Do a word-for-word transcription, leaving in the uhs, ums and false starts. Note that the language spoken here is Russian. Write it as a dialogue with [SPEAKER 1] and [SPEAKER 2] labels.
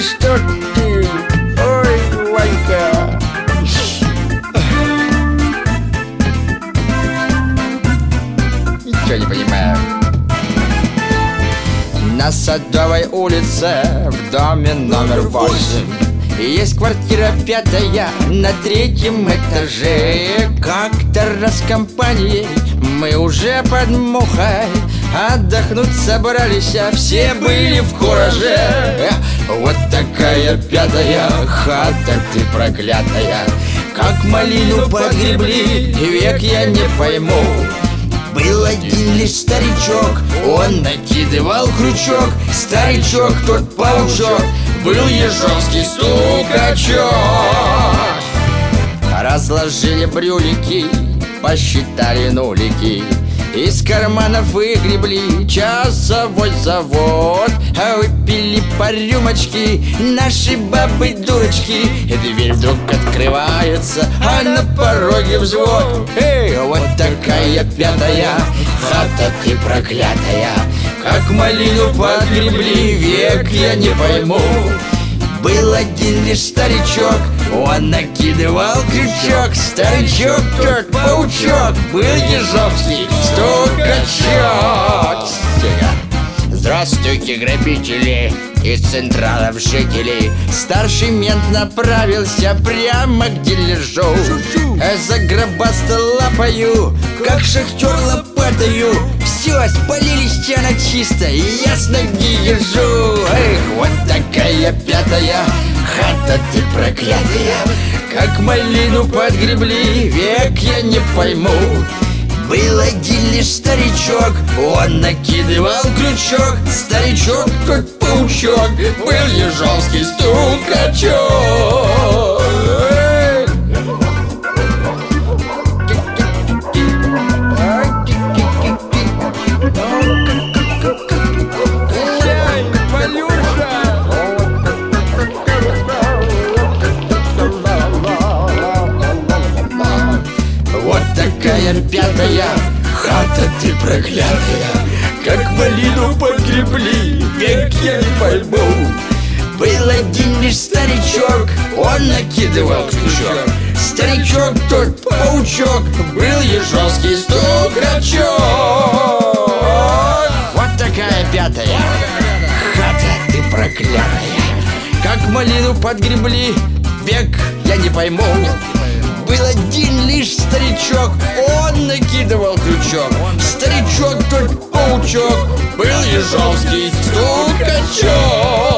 [SPEAKER 1] что ты? Ой, Ванька. Ничего не понимаю. На Садовой улице, в доме номер восемь, есть квартира пятая на третьем этаже. Как-то раз с компанией мы уже под мухой отдохнуть собрались, а все были в кураже. Вот такая пятая хата ты проклятая, как малину погребли, век я не пойму. Был один лишь старичок, он накидывал крючок. Старичок, тот паучок, был ежовский стукачок. Разложили брюлики, посчитали нулики, из карманов выгребли часовой завод. А выпили по рюмочке наши бабы-дурочки. Дверь вдруг открывается, а на пороге взвод. Эй, вот такая пятая хата ты проклятая, как малину подгребли, век я не пойму. Был один лишь старичок, он накидывал крючок. Старичок, тот паучок, был ежовский стукачок. Здравствуйте, грабители из централов жителей. Старший мент направился прямо где лежу. Загробастал лапою, как шахтер лопатою. Все, спалили стена чисто, и ясно где ежу. Эх, вот такая пятая хата ты проклятая, как малину подгребли, век я не пойму. Был один лишь старичок, он накидывал крючок. Старичок, тот паучок, был ежовский стукачок. Вот такая пятая хата ты проклятая, как малину погребли, век я не пойму. Был один лишь старичок, он накидывал крючок. Старичок, тот паучок, был ежовский стукачок. Вот такая пятая хата ты проклятая, как малину подгребли, век я не пойму. Был один лишь старичок, он накидывал крючок. Старичок, тот паучок, был ежовский стукачок.